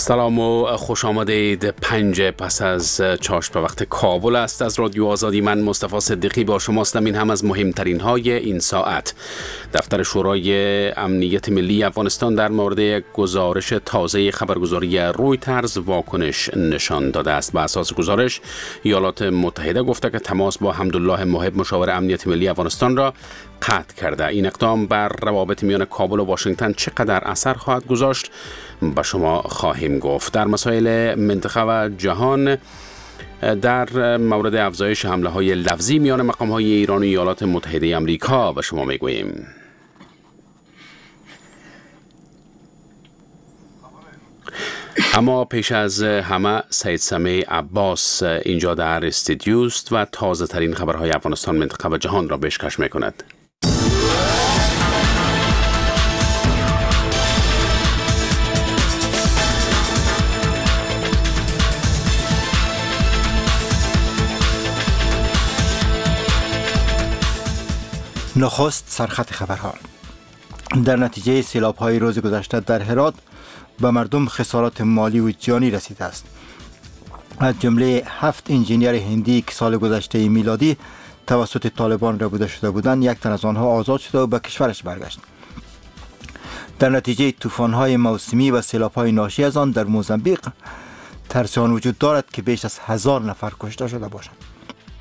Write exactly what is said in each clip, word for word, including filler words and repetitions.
سلام و خوش آمدید. پنج پس از چاشت به وقت کابل است. از رادیو آزادی من مصطفی صدیقی با شماستم. این هم از مهمترین های این ساعت. دفتر شورای امنیت ملی افغانستان در مورد گزارش تازه خبرگزاری رویترز واکنش نشان داده است. بر اساس گزارش ایالات متحده گفته که تماس با حمدالله محب مشاور امنیت ملی افغانستان را قطع کرده. این اقدام بر روابط میان کابل و واشنگتن چقدر اثر خواهد گذاشت به شما خواهیم گفت. در مسائل منطقه و جهان، در مورد افزایش حمله های لفظی میان مقام های ایران و ایالات متحده آمریکا به شما میگوییم. اما پیش از همه سید سمیع عباس اینجا در استودیوست و تازه ترین خبرهای افغانستان، منطقه و جهان را پیشکش میکند. نخست سرخط خبرها. در نتیجه سیلاب‌های روز گذشته در هرات به مردم خسارات مالی و جانی رسیده است. از جمله هفت انجینیر هندی که سال گذشته میلادی توسط طالبان ربوده شده بودند، یک تن از آنها آزاد شده و به کشورش برگشت. در نتیجه طوفان‌های موسمی و سیلاب‌های ناشی از آن در موزامبیق ترس آن وجود دارد که بیش از هزار نفر کشته شده باشند.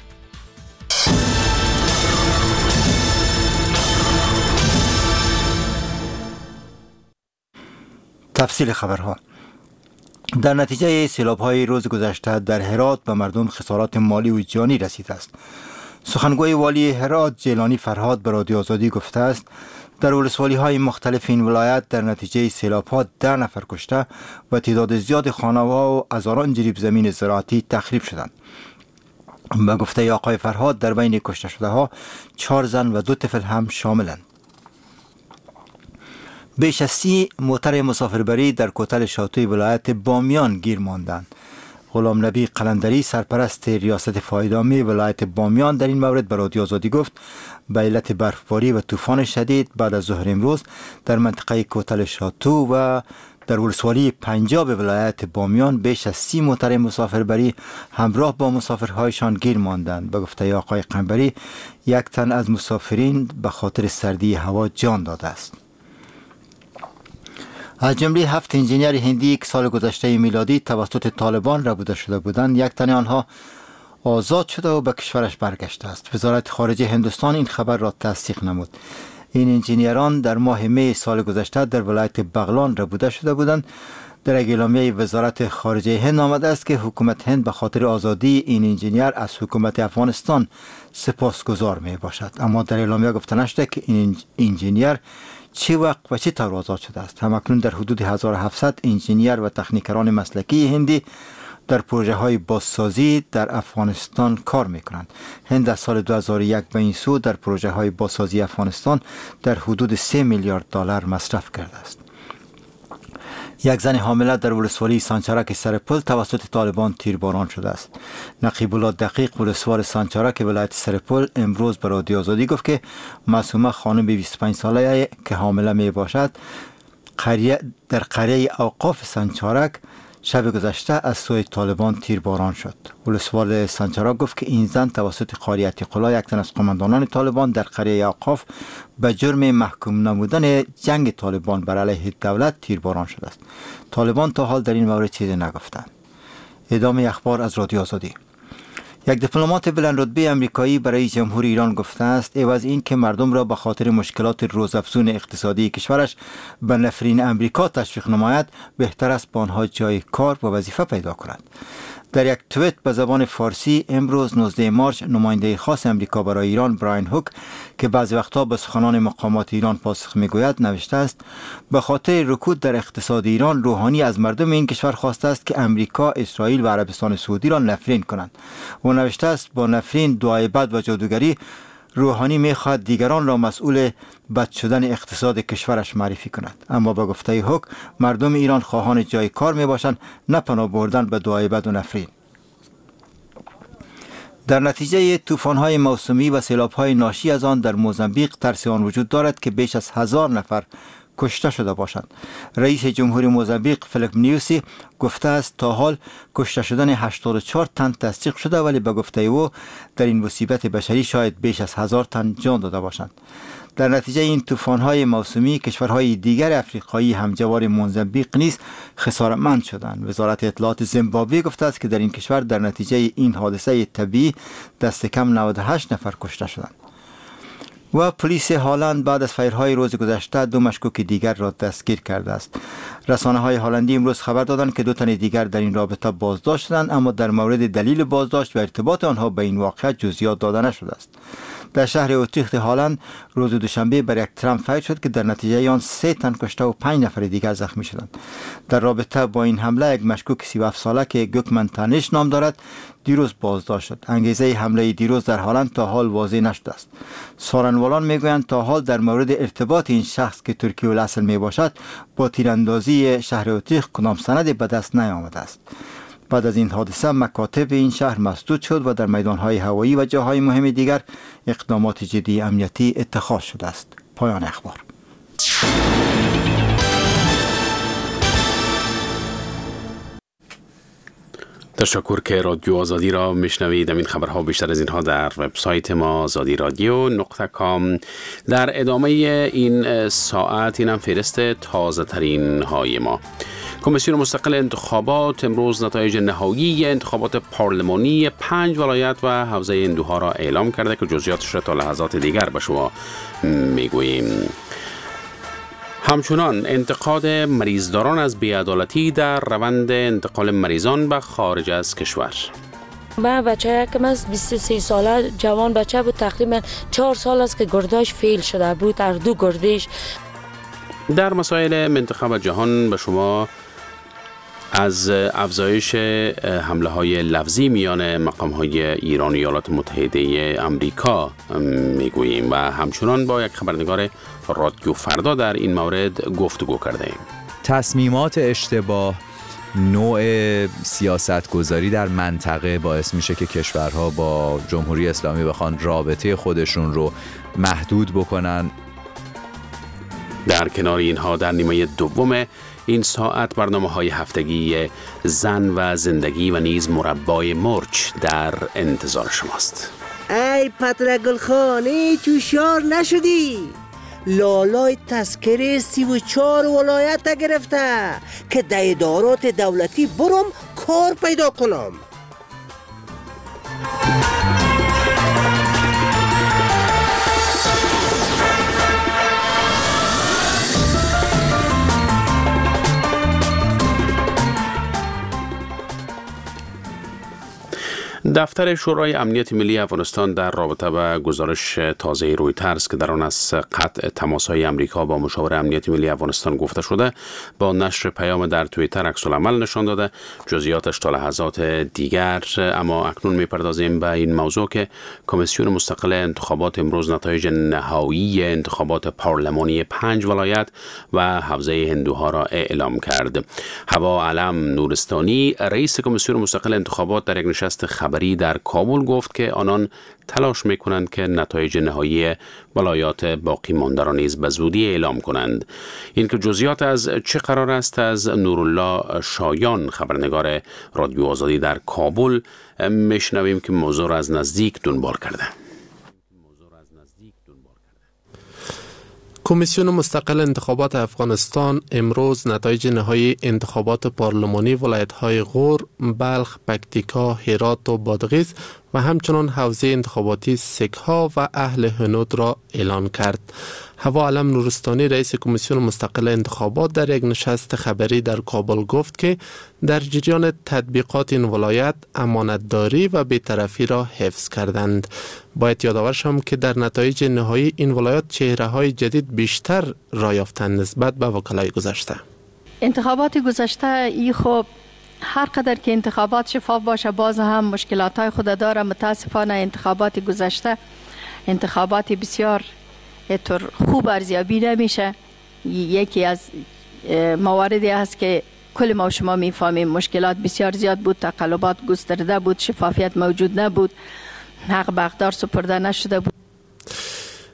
تفصیل خبرها. در نتیجه سیلاب‌های روز گذشته در هرات به مردم خسارات مالی و جانی رسیده است. سخنگوی والی هرات جیلانی فرهاد به رادیو آزادی گفته است در ولسوالی‌های مختلف این ولایت در نتیجه سیلاب‌ها ده نفر کشته و تعداد زیاد خانه‌ها و هزاران جریب زمین زراعتی تخریب شدند. به گفته آقای فرهاد در بین کشته شده‌ها چهار زن و دو طفل هم شاملند. بیش از سی موتر مسافربری در کوتل شاتوی ولایت بامیان گیر ماندند. غلام نبی قلندری سرپرست ریاست فایدامی ولایت بامیان در این مورد به رادیو آزادی گفت به علت برفباری و طوفان شدید بعد از ظهر امروز در منطقه کوتل شاتو و در ولسوالی پنجاب ولایت بامیان بیش از سی موتر مسافربری همراه با مسافرهایشان گیر ماندند. به گفته آقای قنبری یک تن از مسافرین به خاطر سردی هوا جان داده است. از جمله هفت انجینیر هندی که سال گذشته میلادی توسط طالبان ربوده شده بودند، یک تن آنها آزاد شده و به کشورش برگشته است. وزارت خارجه هندوستان این خبر را تصدیق نمود. این انجینیران در ماه می سال گذشته در ولایت بغلان ربوده شده بودند. در اعلامیه وزارت خارجه هند آمده است که حکومت هند به خاطر آزادی این انجینیر از حکومت افغانستان سپاسگزار می باشد. اما در اعلامیه گفته نشده که این انجینیر چه وقت و چه طور آزاد شده است. همکنون در حدود هزار و هفتصد انجینیر و تکنیکران مسلکی هندی در پروژه های بازسازی در افغانستان کار می کنند. هند از سال دو هزار و یک به این سو در پروژه های بازسازی افغانستان در حدود سه میلیارد دلار مصرف کرده است. یک زن حامله در ولسوالی سانچارک سرپل توسط طالبان تیرباران شده است. نقیب الله دقیق ولسوال سانچارک ولایت سرپل امروز به رادیو آزادی گفت که معصومه خانم بیست و پنج ساله که حامله می باشد قریه در قریه اوقاف سانچارک شب گذشته از سوی طالبان تیرباران شد. ولسوال سانچارک گفت که این زن توسط قاری عتیق‌الله یک تن از قماندانان طالبان در قریه اوقاف به جرم محکوم نمودن جنگ طالبان بر علیه دولت تیرباران شده است. طالبان تا حال در این مورد چیزی نگفتند. ادامه اخبار از رادیو آزادی. یک دیپلمات بلند رتبه آمریکایی برای جمهوری ایران گفته است عوض این که مردم را به خاطر مشکلات روزافزون اقتصادی کشورش به نفرین امریکا تشویق نماید، بهتر است با آنها جای کار و وظیفه پیدا کنند. در یک توییت به زبان فارسی امروز نوزدهم مارس نماینده خاص امریکا برای ایران براین هوک که بعضی وقتا به سخنان مقامات ایران پاسخ میگوید نوشته است به خاطر رکود در اقتصاد ایران روحانی از مردم این کشور خواسته است که امریکا، اسرائیل و عربستان سعودی را نفرین کنند. و نوشته است با نفرین، دعای بد و جادوگری روحانی میخواهد دیگران را مسئول بد شدن اقتصاد کشورش معرفی کند. اما با گفته هوک مردم ایران خواهان جای کار میباشند، نه پناه بردن به دعای بد و نفرین. در نتیجه طوفان‌های موسمی و سیلاب‌های ناشی از آن در موزامبیق ترس آن وجود دارد که بیش از هزار نفر کشته شده باشند. رئیس جمهوری موزامبیق فیلیپ نیوسی گفته است تا حال کشته شدن هشتاد و چهار تن تصدیق شده، ولی به گفته او در این مصیبت بشری شاید بیش از هزار تن جان داده باشند. در نتیجه این طوفان‌های موسمی کشورهای دیگر افریقایی همجوار موزامبیق نیز خسارتمند شدند. وزارت اطلاعات زیمبابوه گفته است که در این کشور در نتیجه این حادثه طبیعی دست کم نود و هشت نفر کشته شدند. و پلیس هالند بعد از فیرهای روز گذشته دو مشکوک دیگر را دستگیر کرده است. رسانه های هالندی امروز خبر دادند که دو تن دیگر در این رابطه بازداشت شدند، اما در مورد دلیل بازداشت و ارتباط آنها به این واقعه جزئیات داده نشده است. در شهر اوتریخت هالند روز دوشنبه بر یک ترام فیر شد که در نتیجه آن سه تن کشته و پنج نفر دیگر زخمی شدند. در رابطه با این حمله یک مشکوک سی و هفت ساله که گوکمن تانیش نام دارد دیروز بازداشت شد. انگیزه حمله دیروز در هالند تا حال واضح نشده است. سارنوالان میگویند تا حال در مورد ارتباط این شخص که ترکی الاصل می باشد با تیراندازی شهر اوتریخت کدام سندی به دست نیامده است. بعد از این حادثه مکاتب این شهر مسدود شد و در میدانهای هوایی و جاهای مهم دیگر اقدامات جدی امنیتی اتخاذ شده است. پایان اخبار. تشکر که رادیو آزادی را میشنوید. این خبرها بیشتر از اینها در وبسایت ما آزادی رادیو نقطه کام. در ادامه این ساعت اینم فهرست تازه ترین های ما. کمیسیون مستقل انتخابات امروز نتایج نهایی انتخابات پارلمانی پنج ولایت و حوزه اندوها را اعلام کرده که جزئیاتش را تا لحظات دیگر به شما میگوییم. همچنان انتقاد مریضداران از بی‌عدالتی در روند انتقال مریضان به خارج از کشور. من بچه کم از بیست و سه ساله جوان بچه بود، تقریبا چهار سال است که گرداش فیل شده بود، در دو گردش. در مسائل منطقه و جهان به شما از افزایش حمله های لفظی میان مقام های ایران و ایالات متحده امریکا میگوییم و همچنان با یک خبرنگار رادیو فردا در این مورد گفتگو کرده ایم. تصمیمات اشتباه، نوع سیاست گذاری در منطقه باعث میشه که کشورها با جمهوری اسلامی بخوان رابطه خودشون رو محدود بکنن. در کنار اینها در نیمه دوم این ساعت برنامه های هفتگی زن و زندگی و نیز مربای مرچ در انتظار شماست. ای پتر گلخانه تو شار نشدی؟ لالای تذکره سی و چار ولایت گرفته که در ادارات دولتی برم کار پیدا کنم. دفتر شورای امنیت ملی افغانستان در رابطه با گزارش تازه رویترز که در آن از قطع تماس‌های امریکا با مشاور امنیت ملی افغانستان گفته شده با نشر پیام در توییتر عکس‌العمل نشان داده. جزئیاتش تا لحظات دیگر. اما اکنون می‌پردازیم به این موضوع که کمیسیون مستقل انتخابات امروز نتایج نهایی انتخابات پارلمانی پنج ولایت و حوزه هندوها را اعلام کرد. هوا علم نورستانی رئیس کمیسیون مستقل انتخابات در یک نشست خبری در کابل گفت که آنان تلاش میکنند که نتایج نهایی ولایات باقی مانده را نیز به زودی اعلام کنند. این که جزئیات از چه قرار است از نورالله شایان خبرنگار رادیو آزادی در کابل میشنویم که موضوع را از نزدیک دنبال کرده. کمیسیون مستقل انتخابات افغانستان امروز نتایج نهایی انتخابات پارلمانی ولایت‌های غور، بلخ، پکتیکا، هرات و بادغیس و همچنان حوزه انتخاباتی سکها و اهل هنود را اعلان کرد. هوا علم نورستانی رئیس کمیسیون مستقل انتخابات در یک نشست خبری در کابل گفت که در جریان تطبیقات این ولایت امانتداری و بی‌طرفی را حفظ کردند. باید یادآور شم که در نتایج نهایی این ولایت چهره‌های جدید بیشتر را یافتند نسبت به وکلای گذشته. انتخابات گذشته ای خب هر قدر که انتخابات شفاف باشه باز هم مشکلات های خود داره. متاسفانه انتخابات گذشته انتخابات بسیار طور خوب ارزیابی نمیشه. یکی از مواردی است که کل ما و شما میفهمیم مشکلات بسیار زیاد بود، تقلبات گسترده بود، شفافیت موجود نبود، حق به حقدار سپرده نشده بود.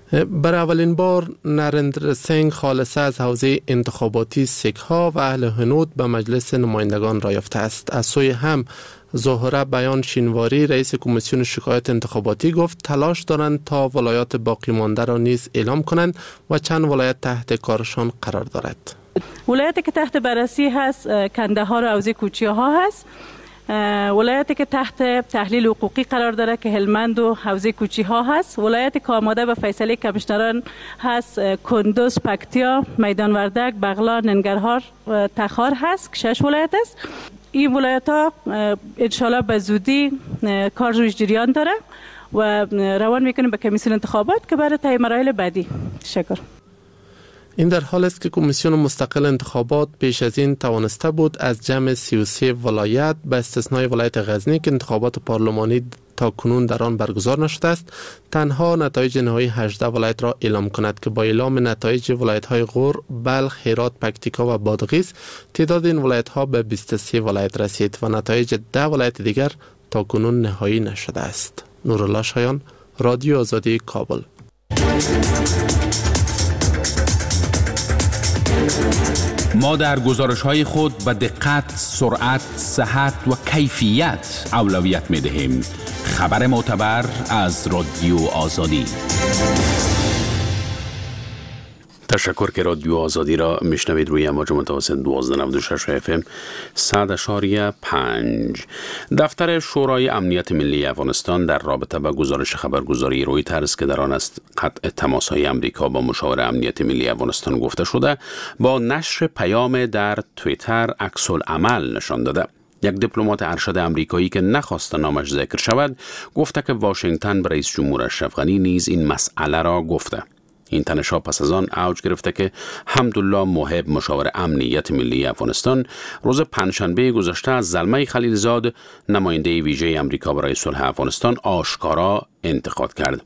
برای اولین بار نریندر سینگ خالصه از حوزه انتخاباتی سیک ها و اهل هنود به مجلس نمایندگان را یافته است. از سوی هم زهره بیان شینواری رئیس کمیسیون شکایت انتخاباتی گفت تلاش دارند تا ولایات باقی مانده را نیز اعلام کنند و چند ولایت تحت کارشان قرار دارد. ولایتی که تحت بررسی هست کندهار و حوزه کوچی ها هست. ولایتی که تحت تحلیل حقوقی قرار داره که هلمند و حوزه کوچی ها هست. ولایتی که آماده به فیصله کمیشنران هست کندوز، پکتیا، میدان وردک، بغلان، ننگرهار و تخار هست که شش ولایت است. این ولایت ها انشالله به زودی کار روش جریان داره و روان میکنیم به کمیسیون انتخابات که برای طی مراحل بعدی. تشکر. این در حال است که کمیسیون مستقل انتخابات پیش از این توانسته بود از جمع سی و سه ولایت به استثنای ولایت غزنی که انتخابات پارلمانی تا کنون در آن برگزار نشده است تنها نتایج نهایی هجده ولایت را اعلام کند که با اعلام نتایج ولایت‌های غور، بلخ، هرات، پکتیکا و بادغیس تعداد این ولایت‌ها به بیست و سه ولایت رسید و نتایج ده ولایت دیگر تا کنون نهایی نشده است. نورالله شایان، رادیو آزادی، کابل. ما در گزارش‌های خود به دقت، سرعت، صحت و کیفیت اولویت می‌دهیم. خبر معتبر از رادیو آزادی. تشکر که رادیو آزادی را میشنوید روی امواج متوسط دوازده نود و شش اف ام صد اشاریه پنج. دفتر شورای امنیت ملی افغانستان در رابطه با گزارش خبرگزاری رویترز که در آن است قطع تماس‌های امریکا با مشاور امنیت ملی افغانستان گفته شده با نشر پیام در توییتر عکس العمل نشان داده. یک دیپلمات ارشد امریکایی که نخواست نامش ذکر شود گفته که واشنگتن به رئیس جمهور اشرف غنی نیز این مسئله را گفته. این تنش‌ها پس از آن اوج گرفته که حمدالله محب مشاور امنیت ملی افغانستان روز پنجشنبه گذشته از زلمه خلیلزاد نماینده ویژه امریکا برای صلح افغانستان آشکارا انتقاد کرد.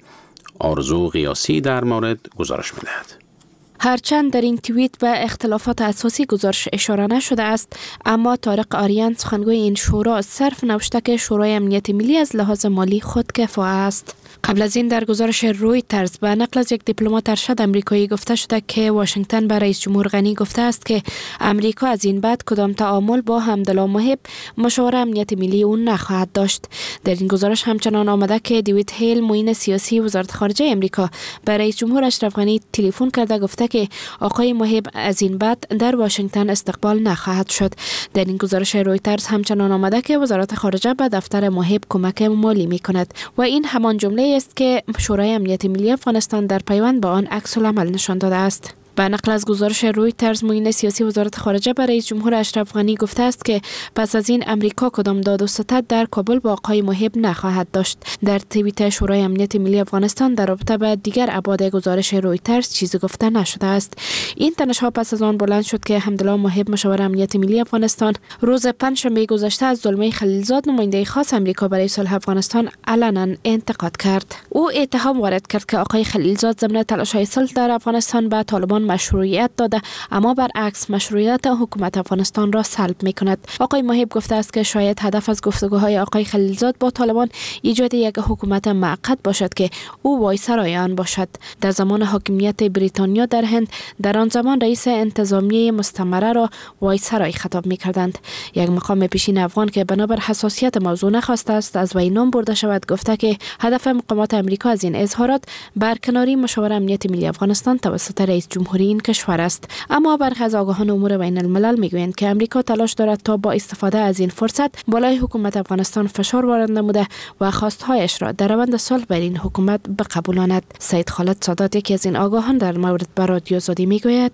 آرزو قیاسی در مورد گزارش می‌دهد. هرچند در این توییت به اختلافات اساسی گزارش اشاره نشده است، اما طارق آریان سخنگوی این شورا صرف نوشته که شورای امنیت ملی از لحاظ مالی خودکفا است. قبل از این در گزارش رویترز به نقل از یک دیپلمات ارشد امریکایی گفته شده که واشنگتن به رئیس جمهور غنی گفته است که امریکا از این بعد کدام تعامل با حمدالله محب مشاور امنیت ملی او نخواهد داشت. در این گزارش همچنان آمده که دیوید هیل معین سیاسی وزارت خارجه امریکا به رئیس جمهور اشرف غنی تلفن کرده گفته که آقای محب از این بعد در واشنگتن استقبال نخواهد شد. در این گزارش رویترز همچنان آمده که وزارت خارجه به دفتر محب کمک مالی می‌کند و این همان جمله است که شورای امنیت ملی افغانستان در پیوند با آن عکس العمل نشان داده است. به نقل از گزارش رویترز معین سیاسی وزارت خارجه برای رئیس جمهور اشرف غنی گفته است که پس از این امریکا کدام داد و ستد در کابل با آقای محب نخواهد داشت. در توییت شورای امنیت ملی افغانستان در رابطه با دیگر ابعاد گزارش رویترز چیزی گفته نشده است. این تنش‌ها پس از آن بلند شد که حمدالله محب مشاور امنیت ملی افغانستان روز پنجشنبه گذشته از زلمه خلیلزاد نماینده خاص امریکا برای صلح افغانستان علنا انتقاد کرد. او اتهام وارد کرد که آقای خلیلزاد ضمن تلاش‌های صلح در افغانستان به طالبان مشروعیت داده، اما برعکس مشروعیت حکومت افغانستان را سلب می کند. آقای محب گفته است که شاید هدف از گفتگوهای آقای خلیلزاد با طالبان ایجاد یک حکومت موقت باشد که او وایسرای آن باشد. در زمان حاکمیت بریتانیا در هند در آن زمان رئیس انتظامیه مستمره را وایسرای خطاب می کردند. یک مقام پیشین افغان که بنابر حساسیت موضوع نخواسته است از وی نام برده شود گفته که هدف مقامات امریکا از این اظهارات برکناری مشاور امنیت ملی افغانستان توسط رئیس جمهوری این کشور است. اما برخی از آگاهان امور بین الملل میگویند که امریکا تلاش دارد تا با استفاده از این فرصت بالای حکومت افغانستان فشار وارد نموده و خواستهایش را در روند صلح بر این حکومت بقبولاند. سید خالد سادات یکی از این آگاهان در مورد به رادیو آزادی میگوید: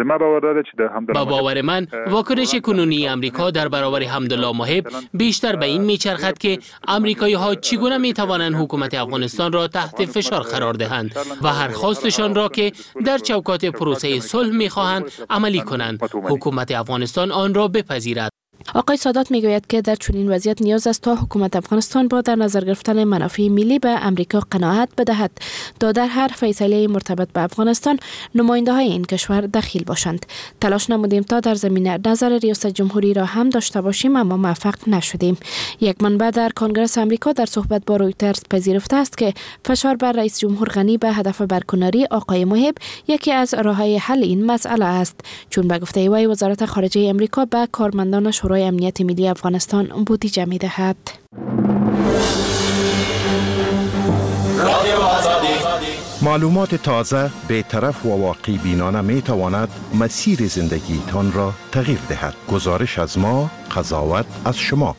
با باور من واکنش کنونی امریکا در برابر حمدالله محب بیشتر به این میچرخد که آمریکایی ها چگونه میتوانند حکومت افغانستان را تحت فشار قرار دهند و هر خواستشان را که در چوکات پروسه صلح میخواهند عملی کنند حکومت افغانستان آن را بپذیرد. آقای سادات میگوید که در چنین وضعیت نیاز است تا حکومت افغانستان با در نظر گرفتن منافع ملی به امریکا قناعت بدهد تا در هر فیصله مرتبط به افغانستان نماینده های این کشور دخیل باشند. تلاش نمودیم تا در زمینه نظر ریاست جمهوری را هم داشته باشیم اما موفق نشدیم. یک منبع در کنگره آمریکا در صحبت با رویترز پذیرفته است که فشار بر رئیس جمهور غنی به هدف برکناری آقای محب یکی از راه‌های حل این مسئله است، چون به گفته وی وزارت خارجه آمریکا به کارمندان شورای امنیت ملی افغانستان بودجه می‌دهد. معلومات تازه، بی‌طرف و واقعی بینانه می تواند مسیر زندگی تان را تغییر دهد. گزارش از ما، قضاوت از شما.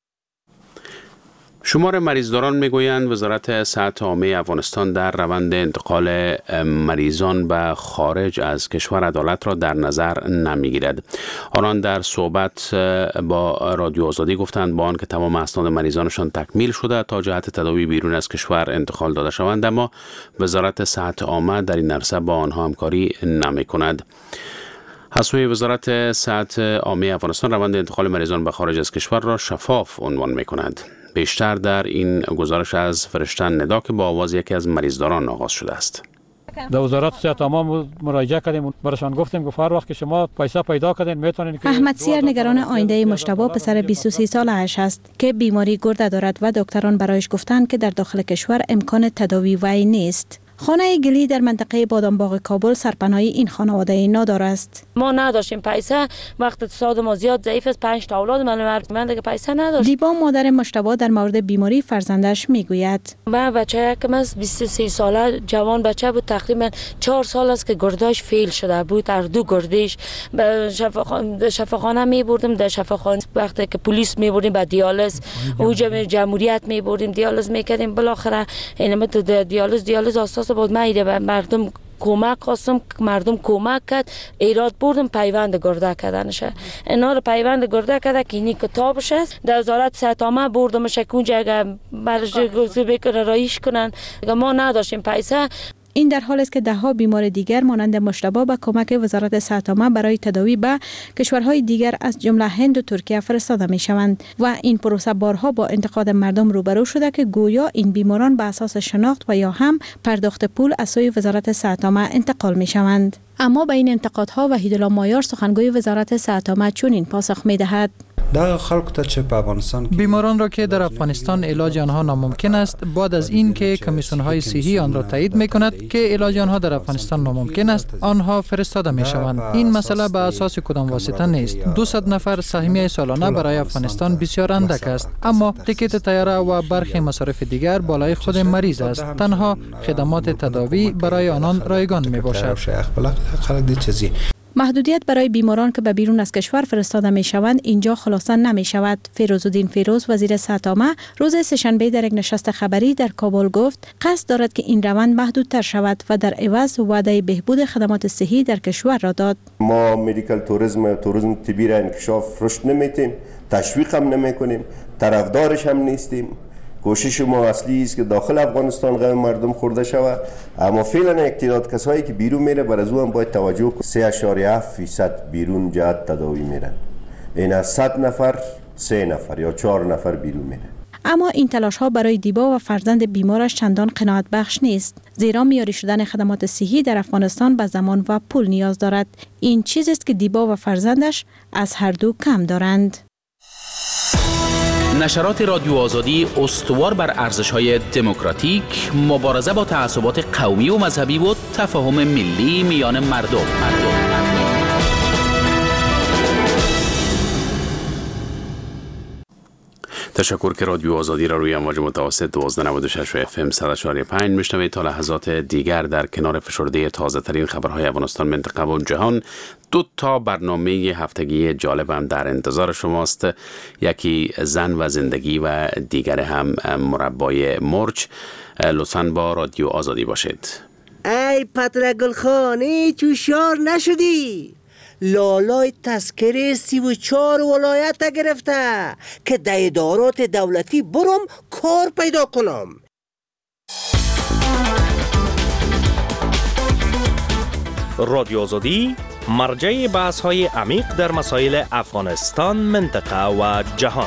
شمار مریضداران میگویند وزارت صحت عامه افغانستان در روند انتقال مریضان به خارج از کشور عدالت را در نظر نمیگیرد. آنان در صحبت با رادیو آزادی گفتند با آن که تمام اسناد مریضانشان تکمیل شده تا جهت تداوی بیرون از کشور انتقال داده شوند، اما وزارت صحت عامه در این عرصه با آنها همکاری نمی کند. از سوی وزارت صحت عامه افغانستان روند انتقال مریضان به خارج از کشور را شفاف عنوان می کند. بیشتر در این گزارش از فرشتن ندا که با آواز یکی از مریضداران آغاز شده است. در وزارت صحت عامه مراجعه کردیم، براشان گفتیم که هر وقت که شما پیسه پیدا کردین میتونین. احمد سیر نگران آینده مجتبی پسر بیست و سه ساله اش است که بیماری گرده دارد و دکتران برایش گفتند که در داخل کشور امکان تداوی وی نیست. خانه گلی در منطقه بادامباغ کابل سرپناهی این خانواده نادار است. ما نداشتیم پیسه، وقت اقتصاد ما زیاد ضعیف است، پنج تا اولاد من من دیگه پیسه نداشت. دیبا مادر مجتبی در مورد بیماری فرزندش میگوید. من بچه کم از بیست و سه ساله جوان بچه بود، تقریبا چهار سال است که گرداش فیل شده بود، در دو گردش به شفاخانه شفاخانه می بردیم، در شفاخانه وقتی که پلیس می بردیم به دیالیز اوج جمهوریت می بردیم دیالیز میکردیم، بالاخره اینم تو دیالیز دیالیز اساس بود. من ایره مردم کمک خواستم، مردم کمک کرد، ایراد بردم پیوند گرده کردنشه. اینا رو پیوند گرده کرده که اینی کتابش است. در وزارت صحت عامه بردمش اونجا اگه برش بکنه رایش کنن، ما نداشتیم پیسه. این در حال است که ده ها بیمار دیگر مانند مجتبی به کمک وزارت صحت عامه برای تداوی به کشورهای دیگر از جمله هند و ترکیه فرستاده می شوند و این پروسه بارها با انتقاد مردم روبرو شده که گویا این بیماران به اساس شناخت و یا هم پرداخت پول از سوی وزارت صحت عامه انتقال می شوند. اما به این انتقادها وحیدالله مایار سخنگوی وزارت صحت عامه چنین پاسخ می دهد. بیماران را که در افغانستان علاج آنها ناممکن است، بعد از این که کمیسیون های صحی آن را تایید می کند که علاج آنها در افغانستان ناممکن است، آنها فرستاده می شوند. این مسئله به اساس کدام واسطه نیست. دویست نفر سهمیه سالانه برای افغانستان بسیار اندک است، اما تیکت طیاره و برخی مصارف دیگر بالای خود مریض است. تنها خدمات تداوی برای آنان رایگان می باشد. محدودیت برای بیماران که به بیرون از کشور فرستاده می شوند اینجا خلاصه نمی شود. فیروزالدین فیروز وزیر صحت عامه روز سه‌شنبه در یک نشست خبری در کابل گفت قصد دارد که این روند محدودتر شود و در عوض وعده بهبود خدمات صحی در کشور را داد. ما مدیکال توریسم توریسم طبی را انکشاف رشد نمیتیم، تشویق هم نمیکنیم، طرفدارش هم نیستیم. کوشش ما اصلی است که داخل افغانستان غم مردم خورده شود، اما فعلا یک تعداد کسایی که بیرون میره بر از او هم باید توجه کنیم. سه اشاره هفت درصد بیرون جهت تداوی میرن. این از صد نفر سه نفر یا چهار نفر بیرون میره. اما این تلاش ها برای دیبا و فرزند بیمارش چندان قناعت بخش نیست، زیرا معیاری شدن خدمات صحی در افغانستان به زمان و پول نیاز دارد. این چیزی است که دیبا و فرزندش از هر دو کم دارند. نشرات رادیو آزادی استوار بر ارزش‌های دموکراتیک، مبارزه با تعصبات قومی و مذهبی و تفاهم ملی میان مردم. مردم. تشکر که رادیو آزادی را روی امواج متوسط دوازده نود و شش و اف ام صد و چهار و پنج میشنوید. تا لحظات دیگر در کنار فشرده تازه ترین خبرهای افغانستان، منطقه و جهان، دو تا برنامه هفتگی جالبم در انتظار شماست. یکی زن و زندگی و دیگر هم مربای مرچ. لطفاً با رادیو آزادی باشید. ای پتر گلخانی چوشار نشدی؟ لالای تذکره سی و چار ولایت گرفته که در ادارات دولتی برم کار پیدا کنم. رادیو آزادی مرجع بحث های عمیق در مسائل افغانستان، منطقه و جهان.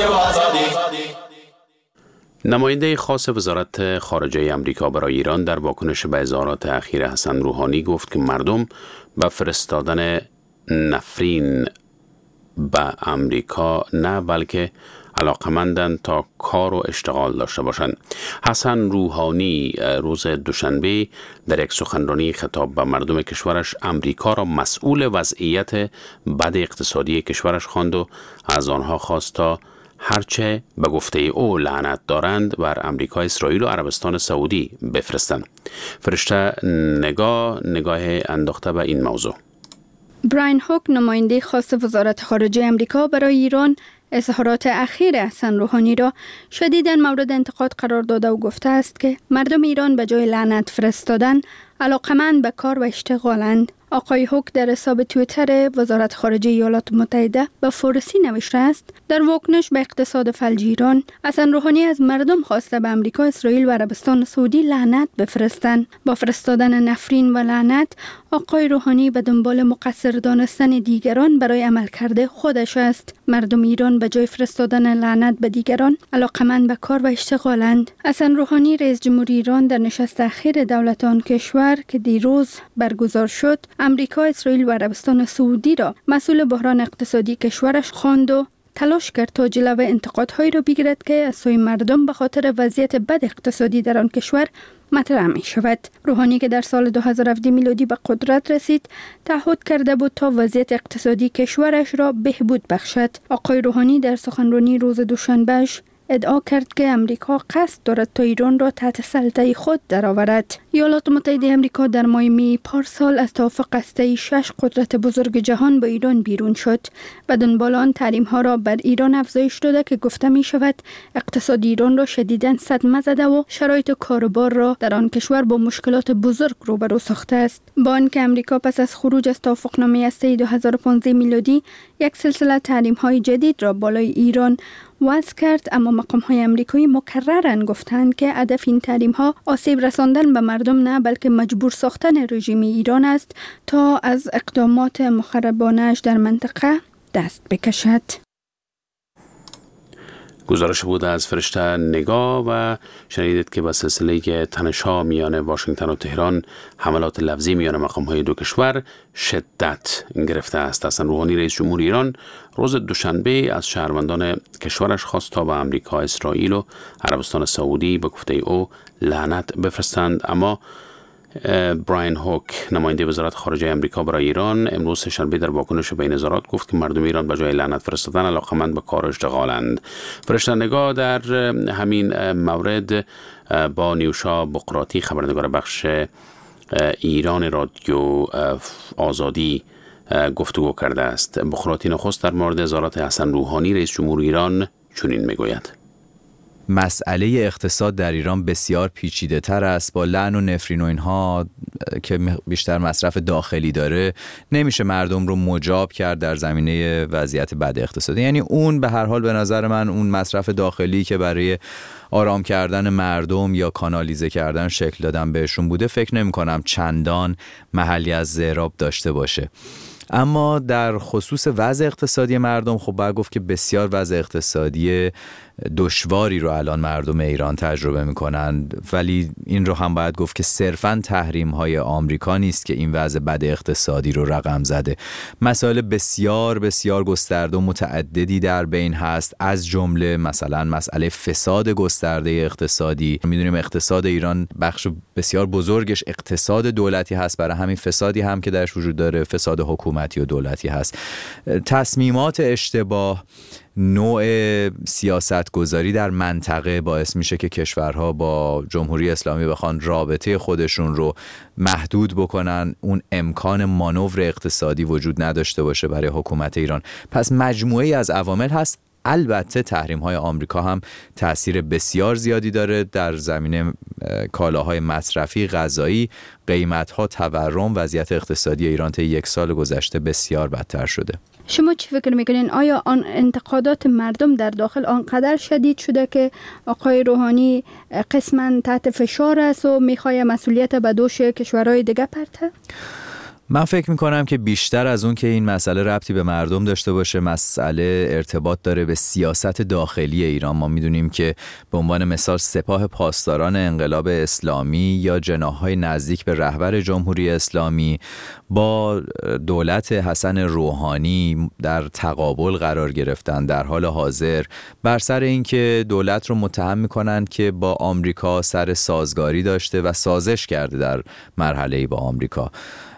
نماینده خاص وزارت خارجه امریکا برای ایران در واکنش به اظهارات اخیر حسن روحانی گفت که مردم به فرستادن نفرین به امریکا نه بلکه علاقمندند تا کار و اشتغال داشته باشند. حسن روحانی روز دوشنبه در یک سخنرانی خطاب به مردم کشورش امریکا را مسئول وضعیت بد اقتصادی کشورش خواند و از آنها خواست تا هرچه به گفته او لعنت دارند بر امریکا، اسرائیل و عربستان سعودی بفرستند. فرشته نگاه نگاه انداخته به این موضوع. براین هوک، نماینده خاص وزارت خارجه امریکا برای ایران، اظهارات اخیر حسن روحانی را شدیداً مورد انتقاد قرار داده و گفته است که مردم ایران به جای لعنت فرستادن علاقمند به کار و اشتغالند. آقای هوک در حساب توییتر وزارت خارجه ایالات متحده به فارسی نوشته است: در واکنش به اقتصاد فلج ایران، حسن روحانی از مردم خواسته به امریکا، اسرائیل و عربستان سعودی لعنت بفرستند. با فرستادن نفرین و لعنت، آقای روحانی به دنبال مقصر دانستن دیگران برای عملکرد خودش است. مردم ایران به جای فرستادن لعنت به دیگران علاقمند به کار و اشتغالند. حسن روحانی، رئیس جمهوری ایران، در نشست اخیر دولت آن کشور که دیروز برگزار شد، امریکا، اسرائیل و عربستان سعودی را مسئول بحران اقتصادی کشورش خواند و تلاش کرد تا جلوی انتقادهایی را بگیرد که از سوی مردم به خاطر وضعیت بد اقتصادی در آن کشور مطرح می شود. روحانی که در سال دو هزار و هفده میلادی به قدرت رسید، تعهد کرده بود تا وضعیت اقتصادی کشورش را بهبود بخشد. آقای روحانی در سخنرانی روز دوشنبهش ادعا کرد که امریکا قصد دارد تا ایران را تحت سلطه خود درآورد. ایالات متحده امریکا در ماه می پارسال از توافق هسته‌ای شش قدرت بزرگ جهان با ایران بیرون شد و دنبال آن تحریم ها را بر ایران افزایش داده که گفته می شود اقتصاد ایران را شدیداً صدمه زده و شرایط کاروبار را در آن کشور با مشکلات بزرگ روبرو ساخته است. با آنکه امریکا پس از خروج از توافقنامه هسته‌ای دو هزار و پانزده میلادی یک سلسله تحریم های جدید را بالای ایران وضع کرد، اما مقام های امریکایی مکرراً گفتند که هدف این تحریم ها آسیب رساندن به مردم نه بلکه مجبور ساختن رژیم ایران است تا از اقدامات مخربانه‌اش در منطقه دست بکشد. گزارش بود از فرشته نگاه و شنیدید که به سلسله تنش‌ها میان واشنگتن و تهران حملات لفظی میان مقام‌های دو کشور شدت گرفته است. حسن روحانی رئیس جمهور ایران روز دوشنبه از شهروندان کشورش خواست تا به امریکا، اسرائیل و عربستان سعودی به گفته او لعنت بفرستند، اما براین هوک، نماینده وزارت خارجه امریکا برای ایران، امروز سه‌شنبه در واکنش به این اظهارات گفت که مردم ایران به جای لعنت فرستادن علاقمند به کار و اشتغالند. فرشته نگاه در همین مورد با نیوشا بقراتی، خبرنگار بخش ایران رادیو آزادی، گفتگو کرده است. بقراتی نخست در مورد اظهارات حسن روحانی رئیس جمهور ایران چنین میگوید: مسئله اقتصاد در ایران بسیار پیچیده تر است. با لعن و نفرین و اینها که بیشتر مصرف داخلی داره، نمیشه مردم رو مجاب کرد در زمینه وضعیت بد اقتصادی. یعنی اون به هر حال به نظر من اون مصرف داخلی که برای آرام کردن مردم یا کانالیزه کردن شکل دادن بهشون بوده، فکر نمی کنم چندان محلی از اعراب داشته باشه. اما در خصوص وضع اقتصادی مردم، خب باید گفت که بسیار وضع اقتصادی دشواری رو الان مردم ایران تجربه میکنن، ولی این رو هم باید گفت که صرفاً تحریم های آمریکا نیست که این وضع بد اقتصادی رو رقم زده. مسائل بسیار بسیار گسترده و متعددی در بین هست، از جمله مثلا مسئله فساد گسترده اقتصادی. میدونیم اقتصاد ایران بخش بسیار بزرگش اقتصاد دولتی هست، برای همین فسادی هم که درش وجود داره فساد حکومتی و دولتی هست. تصمیمات اشتباه، نوع سیاست گذاری در منطقه باعث میشه که کشورها با جمهوری اسلامی بخوان رابطه خودشون رو محدود بکنن، اون امکان مانور اقتصادی وجود نداشته باشه برای حکومت ایران. پس مجموعه‌ای از عوامل هست. البته تحریم‌های آمریکا هم تأثیر بسیار زیادی داره در زمینه کالاهای مصرفی، غذایی، قیمت‌ها تورم. وضعیت اقتصادی ایران طی یک سال گذشته بسیار بدتر شده. شما چی فکر میکنین؟ آیا آن انتقادات مردم در داخل آنقدر شدید شده که آقای روحانی قسماً تحت فشار است و میخواد مسئولیت به دوش کشورهای دیگه پرته؟ من فکر میکنم که بیشتر از اون که این مسئله ربطی به مردم داشته باشه، مسئله ارتباط داره به سیاست داخلی ایران. ما میدونیم که به عنوان مثال سپاه پاسداران انقلاب اسلامی یا جناح‌های نزدیک به رهبر جمهوری اسلامی با دولت حسن روحانی در تقابل قرار گرفتن در حال حاضر بر سر اینکه دولت رو متهم میکنن که با آمریکا سر سازگاری داشته و سازش کرده در مرحله‌ای با آمریکا.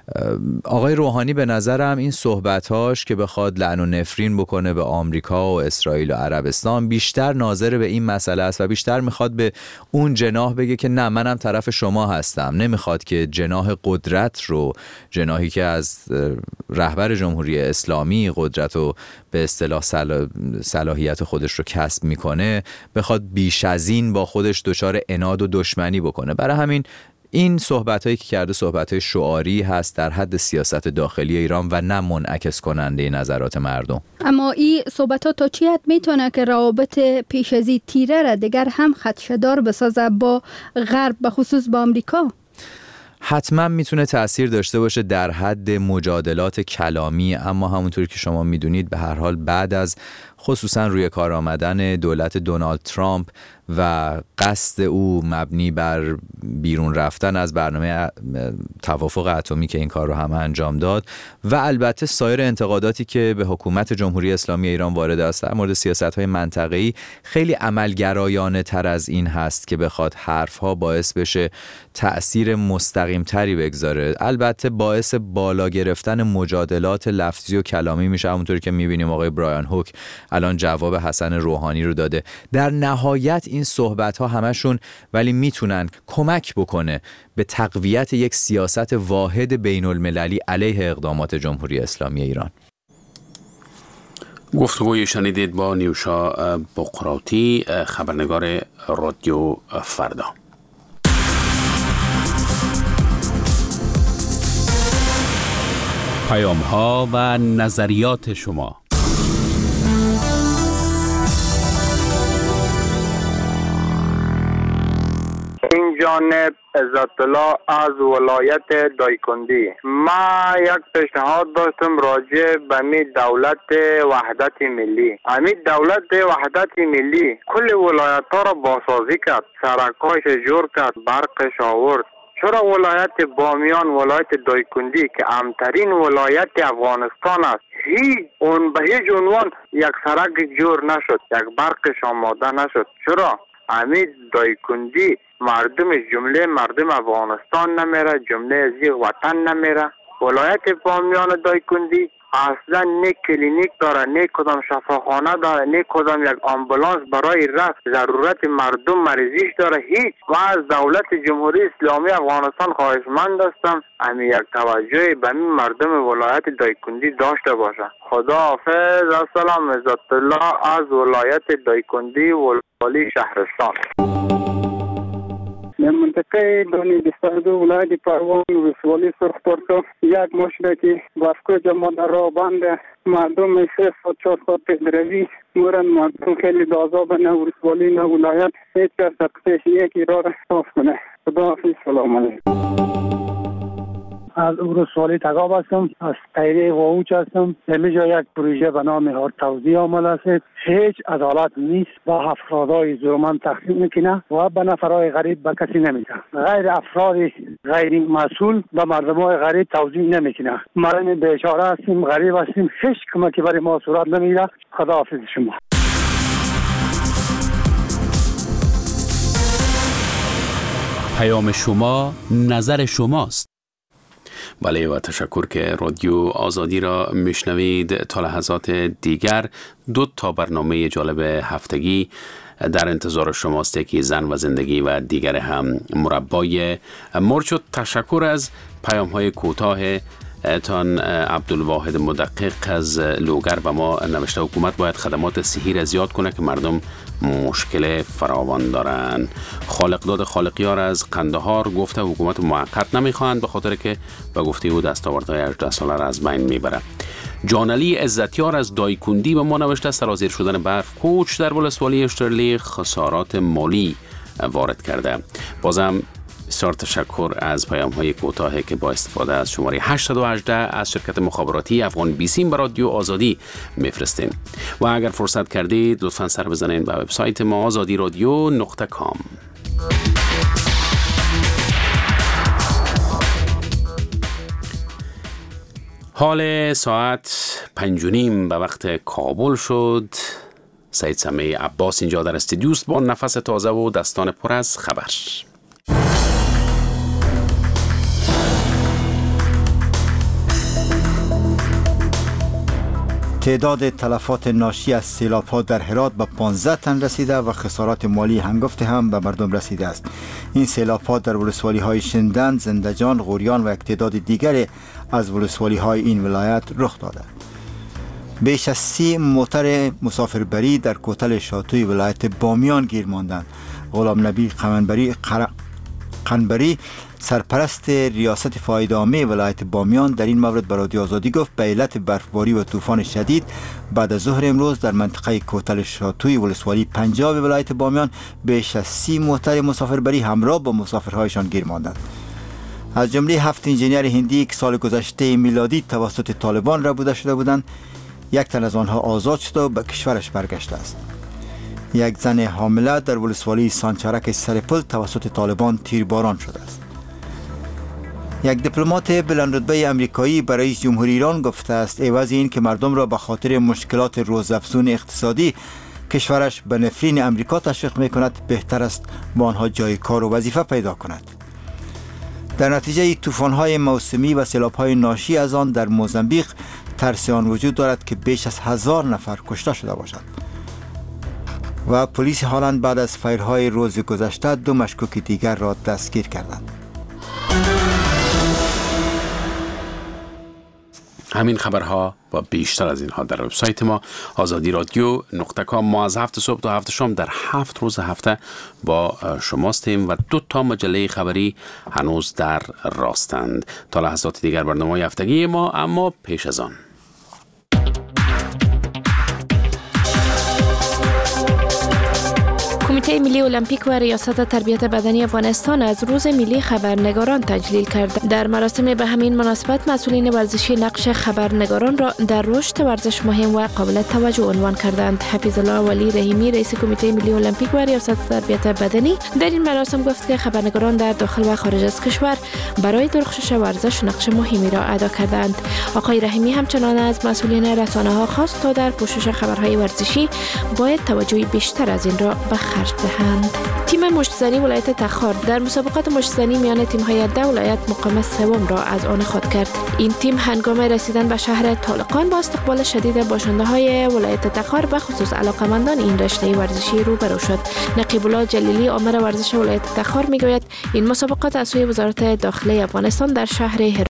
آقای روحانی به نظرم این صحبتاش که بخواد لعن و نفرین بکنه به آمریکا و اسرائیل و عربستان بیشتر ناظر به این مسئله است و بیشتر میخواد به اون جناح بگه که نه، منم طرف شما هستم. نمیخواد که جناح قدرت رو، جناحی که از رهبر جمهوری اسلامی قدرت رو به اصطلاح صلاحیت خودش رو کسب میکنه، بخواد بیش از این با خودش دچار عناد و دشمنی بکنه. برای همین این صحبتایی که کرده صحبتای شعاری هست در حد سیاست داخلی ایران و نه منعکس کننده نظرات مردم. اما این صحبت‌ها تا چی حد میتونه که روابط پیش از این تیره را دیگر هم خدشه‌دار بسازه با غرب، به خصوص با آمریکا؟ حتما میتونه تأثیر داشته باشه در حد مجادلات کلامی، اما همونطوری که شما میدونید به هر حال بعد از خصوصا روی کار آمدن دولت دونالد ترامپ و قصد او مبنی بر بیرون رفتن از برنامه توافق اتمی که این کار رو هم انجام داد و البته سایر انتقاداتی که به حکومت جمهوری اسلامی ایران وارد است در مورد سیاست‌های منطقه‌ای، خیلی عملگرایانه تر از این هست که بخواد حرف‌ها باعث بشه تأثیر مستقیم تری بگذاره. البته باعث بالا گرفتن مجادلات لفظی و کلامی میشه، همونطوری که می‌بینیم آقای برایان هوک الان جواب حسن روحانی رو داده. در نهایت این صحبت‌ها همشون ولی میتونن کمک بکنه به تقویت یک سیاست واحد بین المللی علیه اقدامات جمهوری اسلامی ایران. گفتگوی شنیدید با نیوشا بقراتی، خبرنگار رادیو فردا. پیام‌ها و نظریات شما. این جانب عزت الله از ولایت دایکندی. ما یک پیشنهاد داشتم راجع به می دولت وحدت ملی. همین دولت وحدت ملی کل ولایت ها را بازسازی کرد، سرکایش جور کرد، برقش آورد. چرا ولایت بامیان، ولایت دایکندی که امترین ولایت افغانستان است، هیچ اون به هیچ عنوان یک سرک جور نشد، یک برقش آماده نشد؟ چرا؟ همین دایکندی مردمش جمله مردم افغانستان نمیره، جمله از یک وطن نمیره. ولایت بامیان دایکندی اصلا نه کلینیک داره، نه کدام شفاخانه داره، نه کدام یک آمبولانس برای رفت ضرورت مردم مریضیش داره. هیچ. و از دولت جمهوری اسلامی افغانستان خواهشمند هستم همین یک توجه به این مردم ولایت دایکندی داشته باشه. خدا حافظ. السلام. عزت الله از ولایت دایکندی ولی شهرستان. در منطقه دانی بیست و دو ولایت پروان ولسوالی سرخپرکو یک مشرکی بافکو جماعت را بند مردم سه ساعت چهار ساعت پیدروی مورن مردم خیلی دازاب نه ولسوالی نه ولایت هیچ کس تقصیش یکی را را صاف کنه. خدا حافظ. سلام علیکم. از ولسوالی تگاب هستم، از تایره واوچ هستم. اینجا یک پروژه به نام هارت توزیع عمل است. هیچ عدالت نیست، با افرادای ظلماً تقسیم میکنه و به نفرای غریب به کسی نمیده. غیر افراد غیر مسئول به مردمای غریب توزیع نمیکنه. ما بیچاره هستیم، غریب هستیم، هیچ کمکی برای ما صورت نمیگیره. خداحافظ شما. پیام شما، نظر شماست. بله و تشکر که رادیو آزادی را میشنوید. تا لحظات دیگر دو تا برنامه جالب هفتگی در انتظار شماست، یکی زن و زندگی و دیگر هم مربای مرد شد. تشکر از پیام های کوتاه تان. عبدالواحد مدقق از لوگر به ما نوشته حکومت باید خدمات صحی را زیاد کنه که مردم مشکل فراوان دارن. خالقداد خالقیار از قندهار گفته حکومت موقت نمیخواهند به خاطر که به گفته او دستاوردهای هجده ساله را از بین میبره. جانعلی عزتیار از دایکندی به ما نوشته سرازیر شدن برف کوچ در ولسوالی اشترلی خسارات مالی وارد کرده. بازم بسیار تشکر از پیام های کوتاهی که با استفاده از شماره هشت یک هشت از شرکت مخابراتی افغان بیسیم به رادیو آزادی میفرستین. و اگر فرصت کردید لطفاً سر بزنین به وبسایت ما آزادی رادیو نقطه کام. حال ساعت پنج و نیم به وقت کابل شد. سید سمیع عباس اینجا در استودیوست با نفس تازه و دستان پر از خبر. تعداد تلفات ناشی از سیلاب‌ها در هرات به پانزده تن رسیده و خسارات مالی هنگفته هم به مردم رسیده است. این سیلاب‌ها در ولسوالی‌های شندن، زندجان، غوریان و یک تعداد دیگر از ولسوالی‌های این ولایت رخ داده. بیش از سی موتر مسافربری در کوتل شاتوی ولایت بامیان گیر ماندند. غلام نبی قنبری قنبری سرپرست ریاست فایده‌عامه ولایت بامیان در این مورد به رادیو آزادی گفت به علت برفباری و طوفان شدید بعد از ظهر امروز در منطقه کوتل شاتوی ولسوالی پنجاب ولایت بامیان بیش از سی موتر مسافربری همراه با مسافرهایشان گیر ماندند. از جمله هفت انجینیر هندی که سال گذشته میلادی توسط طالبان ربوده شده بودند، یک تن از آنها آزاد شده و به کشورش برگشته است. یک زن حامله در ولسوالی سانچارک سرپل توسط طالبان تیرباران شده است. یک دیپلمات بلندرتبه امریکایی برای رئیس جمهوری ایران گفته است عوض این که مردم را به خاطر مشکلات روزافزون اقتصادی کشورش به نفرین امریکا تشویق میکند، بهتر است با آنها جای کار و وظیفه پیدا کند. در نتیجه طوفان‌های موسمی و سیلاب‌های ناشی از آن در موزامبیق ترس آن وجود دارد که بیش از هزار نفر کشته شده باشد. و پلیس هالند بعد از فایرهای روز گذشته دو مشکوک دیگر را دستگیر کردند. همین خبرها و بیشتر از اینها در وبسایت ما آزادی رادیو نقطه کام. ما از هفت صبح تا هفت شام در هفت روز هفته با شماستیم و دو تا مجله خبری هنوز در راستند تا لحظات دیگر برنامه هفتگی ما. اما پیش از آن کمیته ملی المپیک و ریاست تربیت بدنی افغانستان از روز ملی خبرنگاران تجلیل کرد. در مراسم به همین مناسبت مسئولین ورزشی نقش خبرنگاران را در رشد ورزش مهم و قابل توجه عنوان کردند. حفیظ الله ولی رحیمی رئیس کمیته ملی المپیک و ریاست تربیت بدنی در این مراسم گفت که خبرنگاران در داخل و خارج از کشور برای درخشش ورزش نقش مهمی را ادا کردند. آقای رحیمی همچنان از مسئولین رسانه‌ها خواست تا در پوشش خبرهای ورزشی باید توجه بیشتر از این را به خرج دهند. تیم مشت‌زنی ولایت تخار در مسابقات مشت‌زنی میان تیم‌های ده ولایت مقام سوم را از آن خود کرد. این تیم هنگام رسیدن به شهر طالقان با استقبال شدید باشنده‌های ولایت تخار به خصوص علاقه‌مندان این رشته ورزشی روبرو شد. نقیب الله جلیلی آمر ورزش ولایت تخار میگوید این مسابقات از سوی وزارت داخلی افغانستان در شهر